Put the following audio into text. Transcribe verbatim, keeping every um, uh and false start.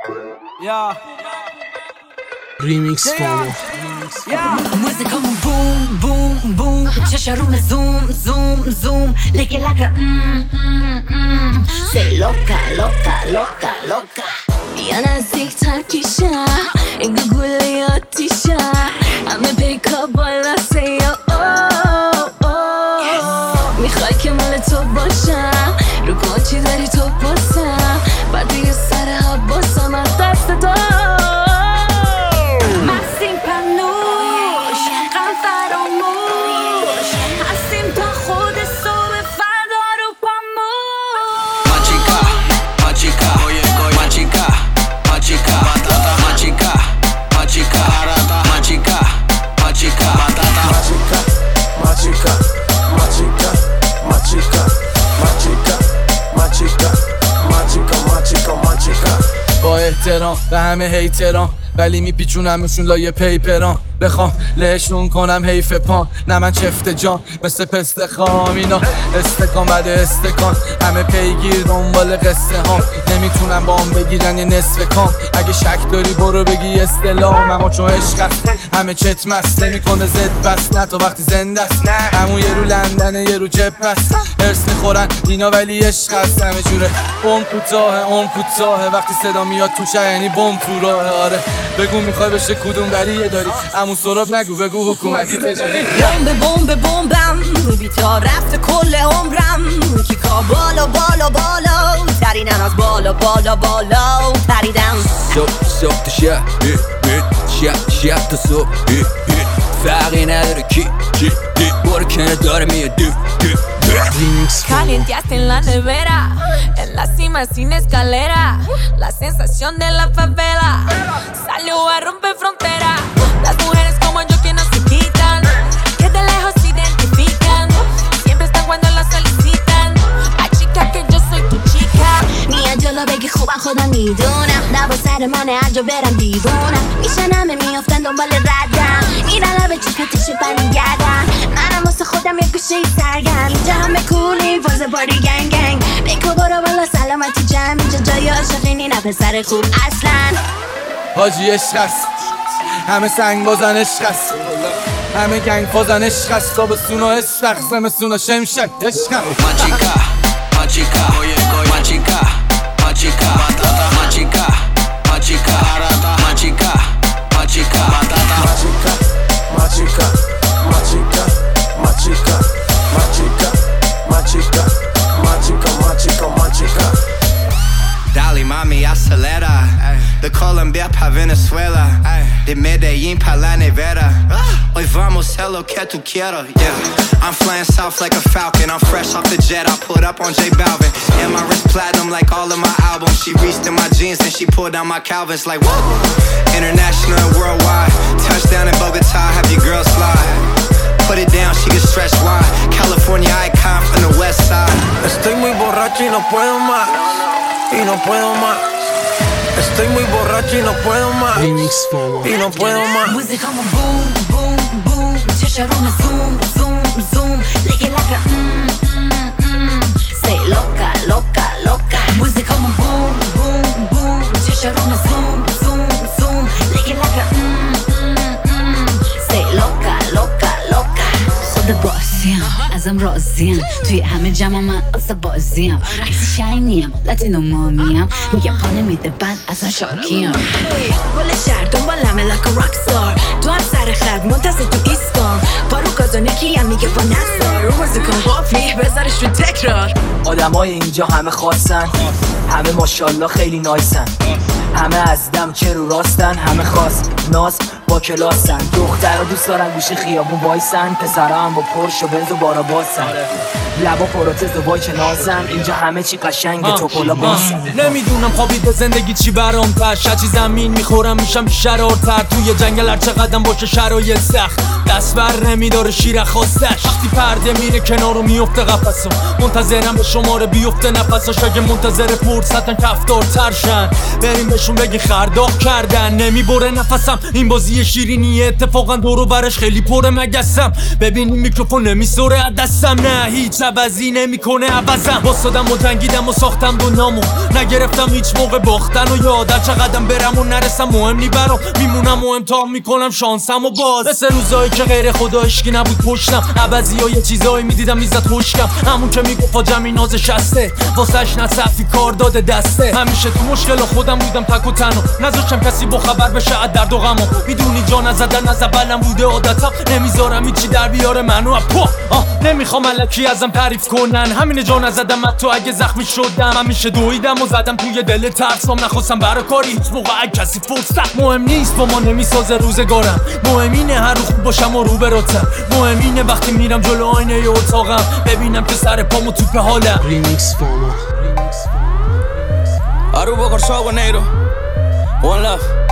Yeah. Remix formo. Yeah. Muzikamo boom boom boom چشارون zoom zoom zoom لگه لگه mm mm mm Say loca loca loca loca یا نزدیک ترکیشم انگه گوله آتیشم همه پیکا بالا say oh oh oh میخوای که مال تو باشم رو کن چی داری تو پاسم بعد یه سر حباسم از دست تو با احترام به همه هیتران ولی میپیچونمشون لایه پیپران بخوام لهشون کنم حیف پان نه من چفت جان مثل پست خام اینا استکان بعد استکان همه پیگیر دنبال قصه ها نمیتونم با هم بگیرن یه نصف کام اگه شک داری برو بگی استلام اما چون عشق است همه چت مست نمیکنه زد بس نه تا وقتی زنده است همون یه رو لندنه یه رو جپ است هرس میخورن اینا ولی عشق است همه جوره بم کوتاه اون کوتاه وقتی صدا میاد تو شهر یعنی بم تو راه آره بگو میخوای بشه کدوم بریه داری همون سراب نگو بگو حکومتی تجاری بمب بمب بمبم رو بیتا رفت کل عمرم کیکا بالا بالا بالا ترینم از بالا بالا بالا تریدم صبح صبح تا شب شب شب تا صبح فرقی نداره کی کی برو کنه داره میاد دو Calienteaste en la nevera, en la cima sin escalera, la sensación de la favela salió a romper frontera. Las mujeres como yo que no se quitan, que de lejos se identifican, siempre están cuando las solicitan. Ay chica que yo soy tu chica. میاد جلو بگی خوبم خدا میدونم لبا سر منه هر جا برم دیوونم میشنمه میافتن دنبال ردم این لبه چشمتشو برمیگردم منم واسه خودم یه گوشه سرگم اینجا همه کولی فاز پاری گنگ گنگ بکو برو بالا سلامتی جمع اینجا جای عاشقینی نه پسر خوب اصلا حاجی عشق است همه سنگ بازن عشق است همه گنگ بازن عشق است تابستون و عشق است زمستون و شمشک عشق است Machica, machica, machica, machica, machica, machica, machica, machica, machica, machica, machica, machica, machica, machica, machica, machica, machica. Dale mami acelera, de Colombia pa Venezuela, de Medellín pa La Nevera. Hoy vamos a lo que tú quieras, yeah. I'm flying south like a falcon, I'm fresh off the jet, I put up on J Balvin. And my wrist platinum like all of my albums. She reached in my jeans and she pulled down my Calvins like whoa. International and worldwide, touchdown in Bogota, have your girls slide. Put it down, she get stretched wide. California icon from the west side. Estoy muy borracho y no puedo más, y no puedo más. Estoy muy borracho y no puedo más, Remix formo. y no puedo más. موزیکامو boom boom boom چشارون zoom zoom zoom لگه لگه mm mm mm Say loca loca loca موزیکامو boom boom boom چشارون zoom zoom zoom لگه لگه mm mm mm Say loca loca loca خود بازیم ازم راضیم توی همه جمع من اصلا بازیم عکس شاینیم لاتینو مامیم میگم پانه میده بعد اصلا شاکیم گل شهر دنبالمه لکه راکستار تو هم سر خرد منتظر تو ایستگام پارو گازانه کیم میگه با نستار رو موزیکان قافلی بذارش رو تکرار آدمای اینجا همه خاصن همه ماشالله خیلی نایسن همه از دم چه رو راستن همه خاص ناز با کلاسن دخترها دوست دارن گوشه خیابون وایسن پسرها هم با پرش و بنز و بارا باسن لبا پروتز و وای که نازن اینجا همه چی قشنگه تو کلا باسن نمیدونم خوابیده زندگی چی برام تر شچی زمین میخورم میشم شرارتر توی جنگل هر چقدرم باشه شرایط سخت دست بر نمیداره شیر خواستش وقتی پرده میره کنارو میفته قفصم منتظرم به شماره بیفته نفساش اگه منتظر فرصتن کفتار ترشن بریم بهشون بگی خرداق کردن نمیبره نفسم این بازی شیرینیه اتفاقا دورو برش خیلی پره مگسم ببینی میکروفون نمیسوره دستم نه هیچ عوضی نمیکنه عوضم واسادم و جنگیدم دویدم و ساختم دنیامو نگرفتم هیچ موقع باختن و یاد هر چقدرم برم و نرسم مهم نی برام میمونم و امتحان میکنم شانسم و باز مثل روزایی که غیر خدا اشکی نبود پشتم عوضی ها یه چیزایی میدیدم میزد خوشکم همون که میگفت جمعی ناز شسته واسهش نصفی کار داده دسته همیشه تو مشکل خودم بودم تک و تنها نذاشتم کسی با خبر بشه از درد و غمم میدونی جا نزدن از اولم بوده عادتم نمیذارم هیچی در بیاره منو پا آه نمیخوام الکی ازم تعریف کنن همین جا نزدم من تو اگه زخمی شدم همیشه دویدم و زدم توی دل ترسام نخواستم برا کاری هیچ موقع کسی فرصت مهم نیست با ما نمیسازه روزگارم مهم اینه هر رو خوب باشم و رو براتم مهم اینه وقتی میرم جلو آینه ی اتاقم ببینم که سر پامو توپ حالم Remix Fomo Aruba Corsago Negro One Love